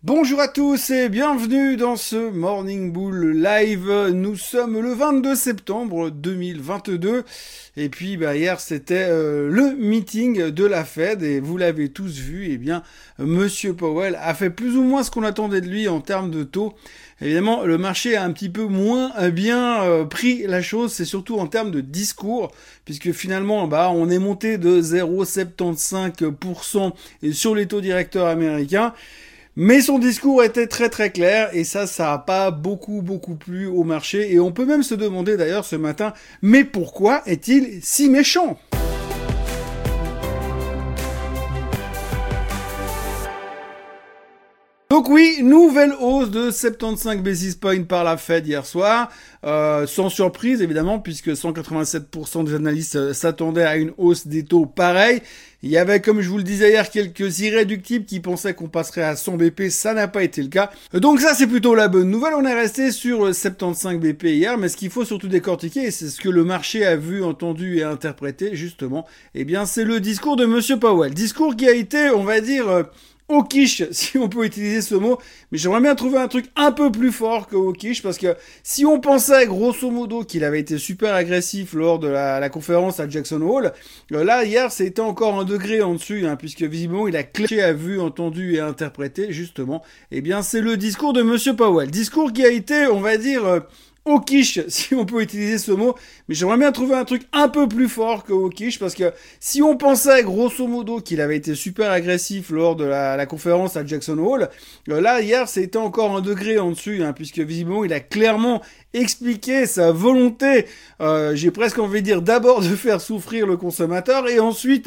Bonjour à tous et bienvenue dans ce Morning Bull Live. Nous sommes le 22 septembre 2022 et puis hier c'était le meeting de la Fed et vous l'avez tous vu, Monsieur Powell a fait plus ou moins ce qu'on attendait de lui en termes de taux. Évidemment, le marché a un petit peu moins bien pris la chose, c'est surtout en termes de discours, puisque finalement, on est monté de 0,75% sur les taux directeurs américains. Mais son discours était très très clair et ça a pas beaucoup plu au marché. Et on peut même se demander d'ailleurs ce matin, mais pourquoi est-il si méchant ? Donc oui, nouvelle hausse de 75 basis points par la Fed hier soir, sans surprise évidemment, puisque 187% des analystes s'attendaient à une hausse des taux pareille. Il y avait, comme je vous le disais hier, quelques irréductibles qui pensaient qu'on passerait à 100 BP, ça n'a pas été le cas. Donc ça c'est plutôt la bonne nouvelle, on est resté sur 75 BP hier, mais ce qu'il faut surtout décortiquer, et c'est ce que le marché a vu, entendu et interprété justement, c'est le discours de Monsieur Powell. Discours qui a été, on va dire... au quiche, si on peut utiliser ce mot, mais j'aimerais bien trouver un truc un peu plus fort que au quiche, parce que si on pensait grosso modo qu'il avait été super agressif lors de la conférence à Jackson Hole, là hier c'était encore un degré en dessus, puisque visiblement il a vu, entendu et interprété justement, c'est le discours de Monsieur Powell. Discours qui a été, on va dire... au quiche, si on peut utiliser ce mot, mais j'aimerais bien trouver un truc un peu plus fort que au quiche, parce que si on pensait grosso modo qu'il avait été super agressif lors de la conférence à Jackson Hole, là hier c'était encore un degré en dessus, puisque visiblement il a clairement expliqué sa volonté, j'ai presque envie de dire d'abord de faire souffrir le consommateur et ensuite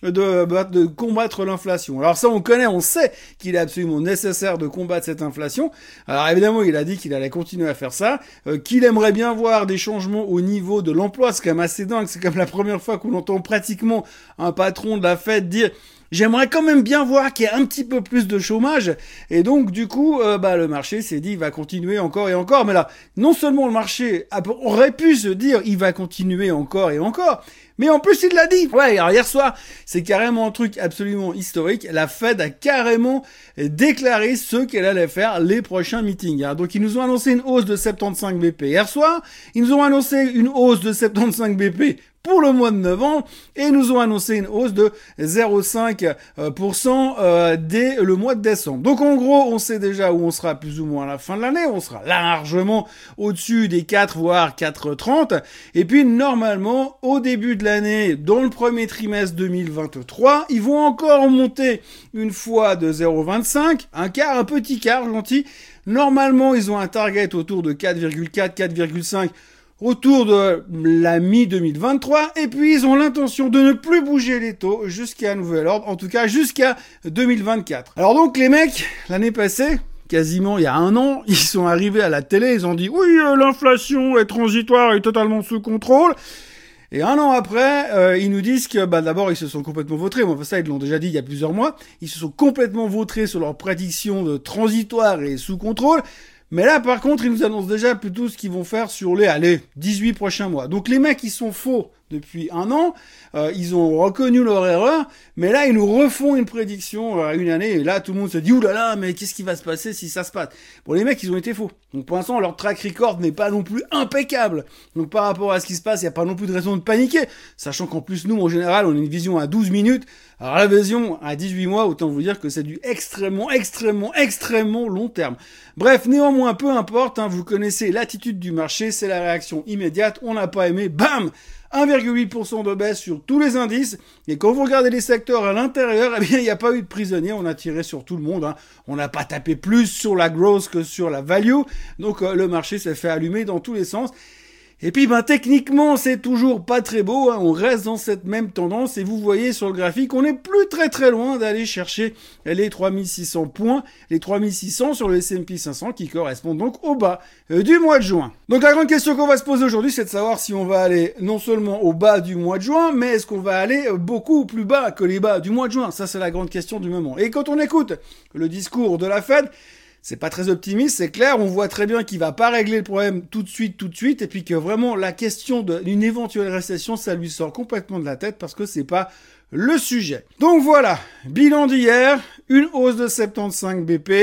de combattre l'inflation. Alors ça on connaît, on sait qu'il est absolument nécessaire de combattre cette inflation. Alors évidemment il a dit qu'il allait continuer à faire ça, qu'il aimerait bien voir des changements au niveau de l'emploi. C'est quand même assez dingue, c'est comme la première fois qu'on entend pratiquement un patron de la Fed dire j'aimerais quand même bien voir qu'il y a un petit peu plus de chômage. Et donc, du coup, le marché s'est dit, il va continuer encore et encore. Mais là, non seulement le marché aurait pu se dire, il va continuer encore et encore, mais en plus, il l'a dit. Ouais, alors hier soir, c'est carrément un truc absolument historique. La Fed a carrément déclaré ce qu'elle allait faire les prochains meetings. Donc, ils nous ont annoncé une hausse de 75 BP hier soir. Ils nous ont annoncé une hausse de 75 BP pour le mois de novembre, et nous ont annoncé une hausse de 0,5% dès le mois de décembre. Donc en gros, on sait déjà où on sera plus ou moins à la fin de l'année, on sera largement au-dessus des 4 voire 4,30, et puis normalement, au début de l'année, dans le premier trimestre 2023, ils vont encore monter une fois de 0,25, un petit quart gentil. Normalement, ils ont un target autour de 4,4, 4,5 autour de la mi-2023, et puis ils ont l'intention de ne plus bouger les taux jusqu'à nouvel ordre, en tout cas jusqu'à 2024. Alors donc les mecs, l'année passée, quasiment il y a un an, ils sont arrivés à la télé, ils ont dit « Oui, l'inflation est transitoire et totalement sous contrôle ». Et un an après, ils nous disent que d'abord ils se sont complètement vautrés, ça ils l'ont déjà dit il y a plusieurs mois, ils se sont complètement vautrés sur leur prédiction de transitoire et sous contrôle. Mais là, par contre, ils nous annoncent déjà plutôt ce qu'ils vont faire sur les 18 prochains mois. Donc les mecs, ils sont faux depuis un an, ils ont reconnu leur erreur, mais là, ils nous refont une prédiction à une année, et là, tout le monde se dit « Oulala, mais qu'est-ce qui va se passer si ça se passe ?» Bon, les mecs, ils ont été faux. Donc pour l'instant, leur track record n'est pas non plus impeccable. Donc par rapport à ce qui se passe, il n'y a pas non plus de raison de paniquer, sachant qu'en plus, nous, en général, on a une vision à 12 minutes. Alors la vision à 18 mois, autant vous dire que c'est du extrêmement long terme. Bref, néanmoins, peu importe, vous connaissez l'attitude du marché, c'est la réaction immédiate, on n'a pas aimé, bam, 1,8% de baisse sur tous les indices, et quand vous regardez les secteurs à l'intérieur, il n'y a pas eu de prisonniers, on a tiré sur tout le monde, on n'a pas tapé plus sur la growth que sur la value, donc le marché s'est fait allumer dans tous les sens. Et puis techniquement c'est toujours pas très beau, on reste dans cette même tendance et vous voyez sur le graphique on n'est plus très loin d'aller chercher les 3600 points, les 3600 sur le S&P 500 qui correspondent donc au bas du mois de juin. Donc la grande question qu'on va se poser aujourd'hui c'est de savoir si on va aller non seulement au bas du mois de juin mais est-ce qu'on va aller beaucoup plus bas que les bas du mois de juin. Ça c'est la grande question du moment. Et quand on écoute le discours de la Fed, c'est pas très optimiste, c'est clair, on voit très bien qu'il va pas régler le problème tout de suite, et puis que vraiment la question d'une éventuelle récession, ça lui sort complètement de la tête parce que c'est pas le sujet. Donc voilà, bilan d'hier, une hausse de 75 BP,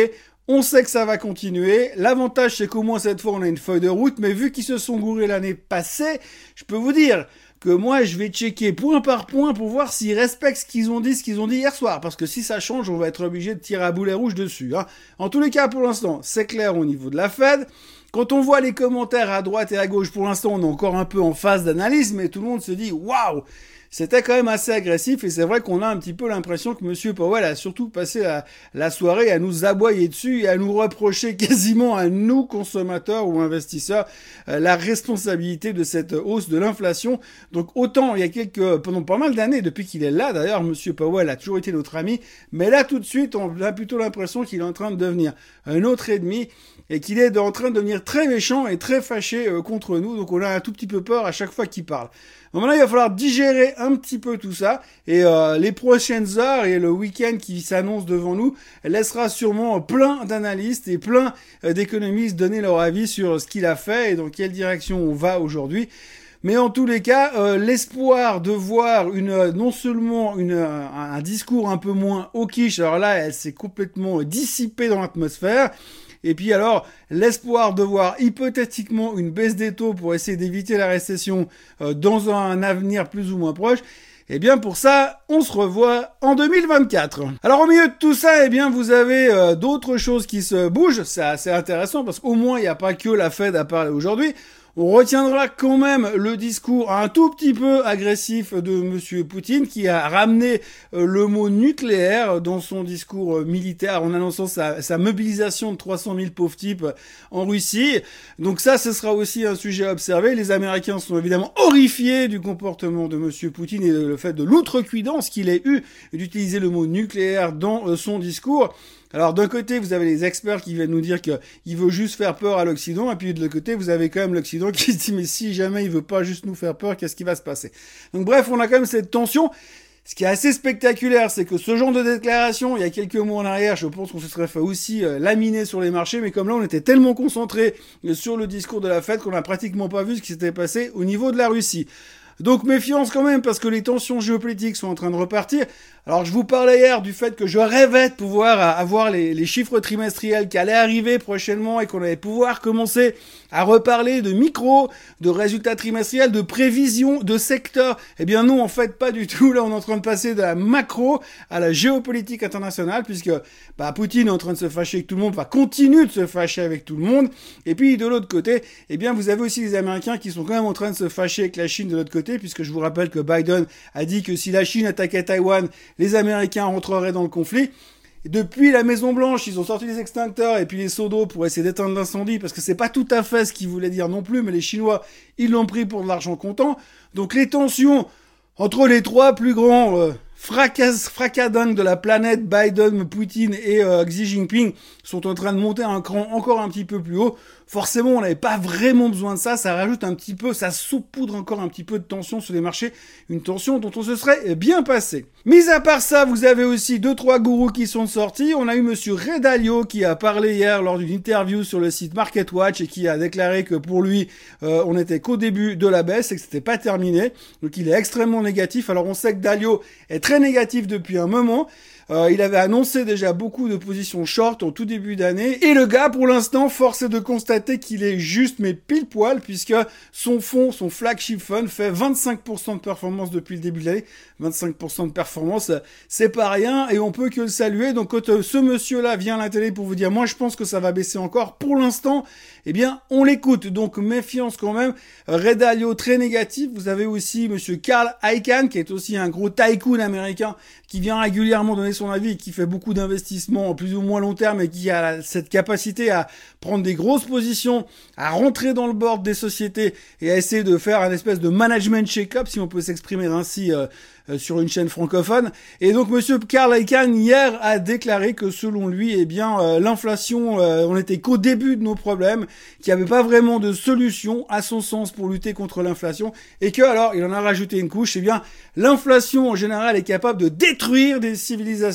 On sait que ça va continuer. L'avantage, c'est qu'au moins cette fois, on a une feuille de route. Mais vu qu'ils se sont gourés l'année passée, je peux vous dire que moi, je vais checker point par point pour voir s'ils respectent ce qu'ils ont dit hier soir. Parce que si ça change, on va être obligé de tirer à boulet rouge dessus. Hein. En tous les cas, pour l'instant, c'est clair au niveau de la Fed. Quand on voit les commentaires à droite et à gauche, pour l'instant, on est encore un peu en phase d'analyse, mais tout le monde se dit « Waouh !» C'était quand même assez agressif et c'est vrai qu'on a un petit peu l'impression que Monsieur Powell a surtout passé la soirée à nous aboyer dessus et à nous reprocher quasiment à nous, consommateurs ou investisseurs, la responsabilité de cette hausse de l'inflation. Donc autant il y a pendant pas mal d'années, depuis qu'il est là d'ailleurs, Monsieur Powell a toujours été notre ami, mais là tout de suite on a plutôt l'impression qu'il est en train de devenir un autre ennemi et qu'il est en train de devenir très méchant et très fâché contre nous. Donc on a un tout petit peu peur à chaque fois qu'il parle. Donc maintenant, il va falloir digérer un petit peu tout ça. Et les prochaines heures et le week-end qui s'annonce devant nous laissera sûrement plein d'analystes et plein d'économistes donner leur avis sur ce qu'il a fait et dans quelle direction on va aujourd'hui. Mais en tous les cas, l'espoir de voir non seulement un discours un peu moins hawkish, alors là, elle s'est complètement dissipée dans l'atmosphère. Et puis alors, l'espoir de voir hypothétiquement une baisse des taux pour essayer d'éviter la récession dans un avenir plus ou moins proche, eh bien pour ça, on se revoit en 2024. Alors au milieu de tout ça, eh bien vous avez d'autres choses qui se bougent. C'est assez intéressant parce qu'au moins il n'y a pas que la Fed à parler aujourd'hui. On retiendra quand même le discours un tout petit peu agressif de Monsieur Poutine qui a ramené le mot nucléaire dans son discours militaire en annonçant sa mobilisation de 300 000 pauvres types en Russie. Donc ça, ce sera aussi un sujet à observer. Les Américains sont évidemment horrifiés du comportement de Monsieur Poutine et le fait de l'outrecuidance qu'il ait eu d'utiliser le mot nucléaire dans son discours. Alors d'un côté, vous avez les experts qui viennent nous dire qu'il veut juste faire peur à l'Occident, et puis de l'autre côté, vous avez quand même l'Occident qui se dit mais si jamais il veut pas juste nous faire peur, qu'est-ce qui va se passer? Donc bref, on a quand même cette tension. Ce qui est assez spectaculaire, c'est que ce genre de déclaration, il y a quelques mois en arrière, je pense qu'on se serait fait aussi laminer sur les marchés, mais comme là, on était tellement concentré sur le discours de la Fed qu'on n'a pratiquement pas vu ce qui s'était passé au niveau de la Russie. Donc méfiance quand même parce que les tensions géopolitiques sont en train de repartir. Alors je vous parlais hier du fait que je rêvais de pouvoir avoir les chiffres trimestriels qui allaient arriver prochainement et qu'on allait pouvoir commencer à reparler de micro, de résultats trimestriels, de prévisions, de secteurs. Eh bien non, en fait pas du tout. Là on est en train de passer de la macro à la géopolitique internationale puisque Poutine est en train de se fâcher avec tout le monde, continue de se fâcher avec tout le monde. Et puis de l'autre côté, eh bien vous avez aussi les Américains qui sont quand même en train de se fâcher avec la Chine de l'autre côté puisque je vous rappelle que Biden a dit que si la Chine attaquait Taïwan, les Américains rentreraient dans le conflit. Et depuis la Maison Blanche, ils ont sorti les extincteurs et puis les seaux d'eau pour essayer d'éteindre l'incendie parce que c'est pas tout à fait ce qu'ils voulaient dire non plus, mais les Chinois, ils l'ont pris pour de l'argent comptant. Donc les tensions entre les trois plus grands fracadingues de la planète, Biden, Poutine et Xi Jinping, sont en train de monter un cran encore un petit peu plus haut. Forcément, on n'avait pas vraiment besoin de ça. Ça rajoute un petit peu, ça saupoudre encore un petit peu de tension sur les marchés. Une tension dont on se serait bien passé. Mis à part ça, vous avez aussi 2-3 gourous qui sont sortis. On a eu Monsieur Ray Dalio qui a parlé hier lors d'une interview sur le site MarketWatch et qui a déclaré que pour lui, on n'était qu'au début de la baisse et que c'était pas terminé. Donc il est extrêmement négatif. Alors on sait que Dalio est très négatif depuis un moment. Il avait annoncé déjà beaucoup de positions short au tout début d'année. Et le gars, pour l'instant, force est de constater qu'il est juste, mais pile poil, puisque son fonds, son flagship fund, fait 25% de performance depuis le début de l'année. 25% de performance, c'est pas rien, et on peut que le saluer. Donc quand ce monsieur-là vient à la télé pour vous dire, moi je pense que ça va baisser encore, pour l'instant, eh bien, on l'écoute. Donc méfiance quand même. Ray Dalio, très négatif. Vous avez aussi monsieur Carl Icahn, qui est aussi un gros tycoon américain, qui vient régulièrement donner son avis et qui fait beaucoup d'investissements plus ou moins long terme et qui a cette capacité à prendre des grosses positions, à rentrer dans le board des sociétés et à essayer de faire un espèce de management check-up, si on peut s'exprimer ainsi, sur une chaîne francophone. Et donc monsieur Carl Icahn hier a déclaré que selon lui, eh bien l'inflation, on était qu'au début de nos problèmes, qu'il n'y avait pas vraiment de solution à son sens pour lutter contre l'inflation et que alors il en a rajouté une couche, eh bien l'inflation en général est capable de détruire des civilisations,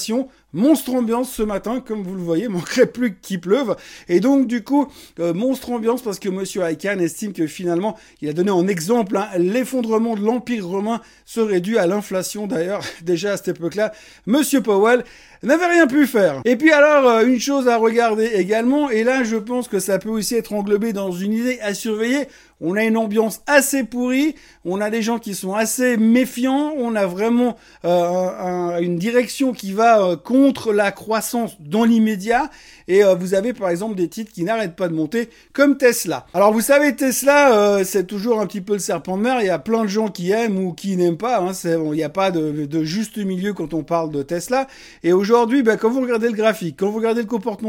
monstre ambiance ce matin, comme vous le voyez, manquerait plus qu'il pleuve. Et donc du coup, monstre ambiance parce que Monsieur Icahn estime que finalement, il a donné en exemple l'effondrement de l'Empire romain serait dû à l'inflation. D'ailleurs, déjà à cette époque-là, Monsieur Powell n'avait rien pu faire. Et puis alors, une chose à regarder également, et là je pense que ça peut aussi être englobé dans une idée à surveiller, on a une ambiance assez pourrie, on a des gens qui sont assez méfiants, on a vraiment une direction qui va contre la croissance dans l'immédiat, et vous avez par exemple des titres qui n'arrêtent pas de monter, comme Tesla. Alors vous savez, Tesla, c'est toujours un petit peu le serpent de mer, il y a plein de gens qui aiment ou qui n'aiment pas, il n'y a pas de juste milieu quand on parle de Tesla, et aujourd'hui, quand vous regardez le graphique, quand vous regardez le comportement